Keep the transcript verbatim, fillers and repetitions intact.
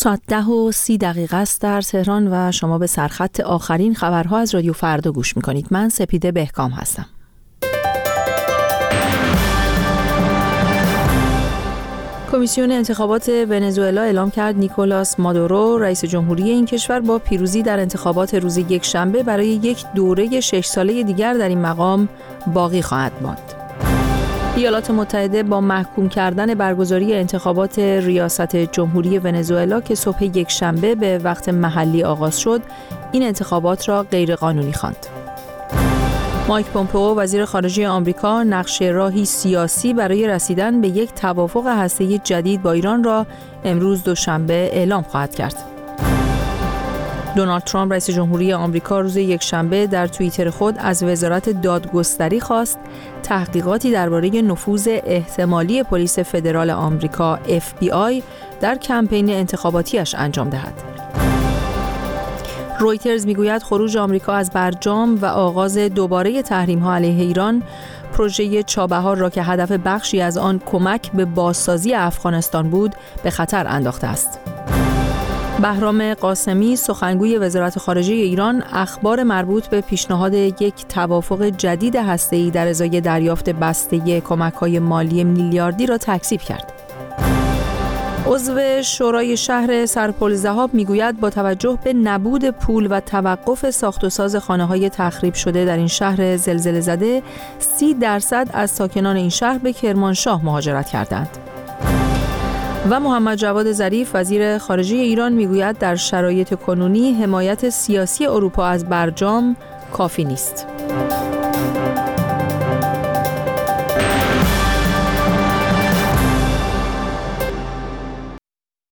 ساعت ده و سی دقیقه است در تهران و شما به سرخط آخرین خبرها از رادیو فردا گوش میکنید. من سپیده بهکام هستم. کمیسیون انتخابات ونزوئلا اعلام کرد نیکولاس مادورو رئیس جمهوری این کشور با پیروزی در انتخابات روز یکشنبه برای یک دوره شش ساله دیگر در این مقام باقی خواهد ماند. ایالات متحده با محکوم کردن برگزاری انتخابات ریاست جمهوری ونزوئلا که صبح یکشنبه به وقت محلی آغاز شد، این انتخابات را غیرقانونی خواند. مایک پومپئو وزیر خارجه آمریکا نقشه راهی سیاسی برای رسیدن به یک توافق هسته‌ای جدید با ایران را امروز دوشنبه اعلام خواهد کرد. دونالد ترامپ رئیس جمهوری آمریکا روز یکشنبه در توییتر خود از وزارت دادگستری خواست تحقیقاتی درباره نفوذ احتمالی پلیس فدرال آمریکا اف بی آی در کمپین انتخاباتیش انجام دهد. رویترز میگوید خروج آمریکا از برجام و آغاز دوباره تحریم‌ها علیه ایران پروژه چابهار را که هدف بخشی از آن کمک به بازسازی افغانستان بود به خطر انداخته است. بهرام قاسمی سخنگوی وزارت خارجه ایران اخبار مربوط به پیشنهاد یک توافق جدید هسته‌ای در ازای دریافت بسته کمک‌های مالی میلیاردی را تکذیب کرد. عضو شورای شهر سرپل‌ذهاب میگوید با توجه به نبود پول و توقف ساخت و ساز خانه‌های تخریب شده در این شهر زلزله زده، سی درصد از ساکنان این شهر به کرمانشاه مهاجرت کردند. و محمد جواد ظریف وزیر خارجه ایران میگوید در شرایط کنونی حمایت سیاسی اروپا از برجام کافی نیست.